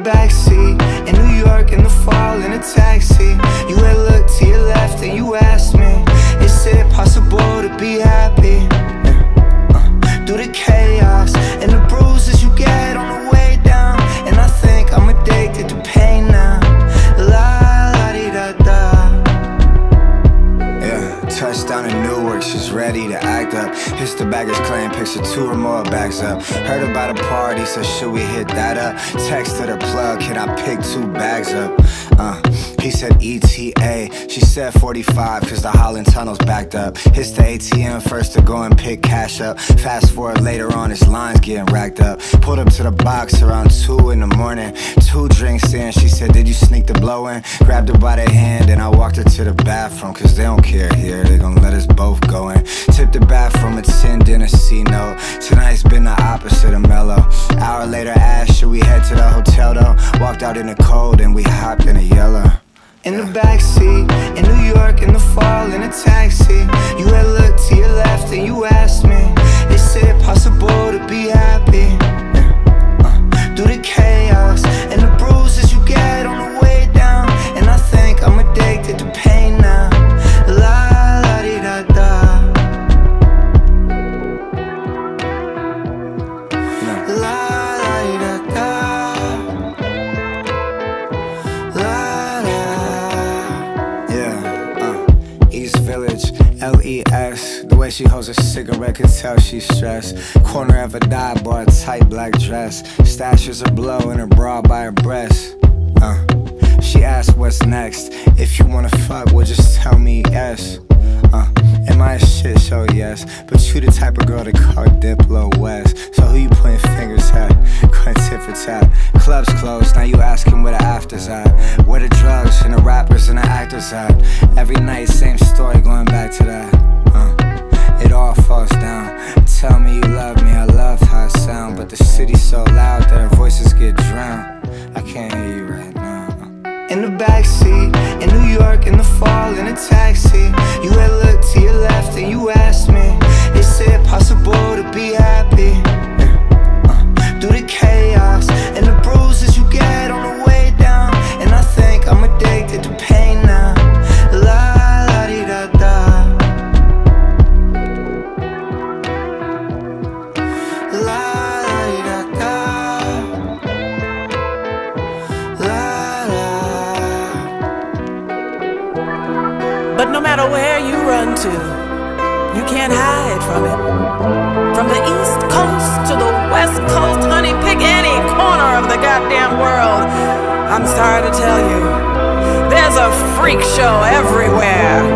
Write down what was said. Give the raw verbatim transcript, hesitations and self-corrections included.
backseat in New York in the fall in a taxi. You had looked to your left and you asked me, is it possible to be happy? Yeah. Uh, through the chaos and the bruises you get on the way down, and I think I'm addicted to pain now. La la di da da. Yeah, touchdown in Newark, she's ready to act up. Hits the baggage claim, picks her two or more bags up. Heard about a party, so should we hit that up? Texted her plug, can I pick two bags up? Uh, he said E T A, she said forty-five, cause the Holland Tunnel's backed up. Hits the A T M first to go and pick cash up. Fast forward later on, his line's getting racked up. Pulled up to the box around two in the morning. Two drinks in, she said, did you sneak the blow in? Grabbed her by the hand and I walked her to the bathroom, cause they don't care here, they gon' let us both go in. Tipped the bathroom attendant a C note. Tonight's been the opposite of mellow. Hour later asked, should we head to the hotel though? Walked out in the cold and we hopped in a yellow. In the backseat in New York in the fall in a taxi. You had looked to your left and you asked me, is it possible to be happy? Yeah. Uh, through the chaos and the bruises you get on the way down, and I think I'm addicted to pain now. La la di da da. No. La la di da da. La. Village, L E S. The way she holds a cigarette could tell she's stressed. Corner of a dive bar, a tight black dress. Stashes her blow in her bra by her breast. uh. She asked what's next. If you wanna fuck, well just tell me yes. uh. Am I a shit show? Yes. But you the type of girl to call Diplo West. So who you pointing fingers at? Going tit for tat. Clubs closed, now you asking where the afters at. Where the drugs and the rappers and the actors at. Every night, same story, going back to that. uh, It all falls down. Tell me you love me, I love how it sound. But the city's so loud that our voices get drowned. I can't hear you right now. In the backseat in New York in the fall in a taxi. You had looked to your left and you asked me, is it possible to be happy? Yeah. Uh, through the chaos and the bruises you get on the way down, and I think I'm addicted to pain now. La la di da da. La la di da da. La la. But no matter where you run to, you can't hide from it. From the East Coast to the West Coast, honey, pick any corner of the goddamn world. I'm sorry to tell you, there's a freak show everywhere.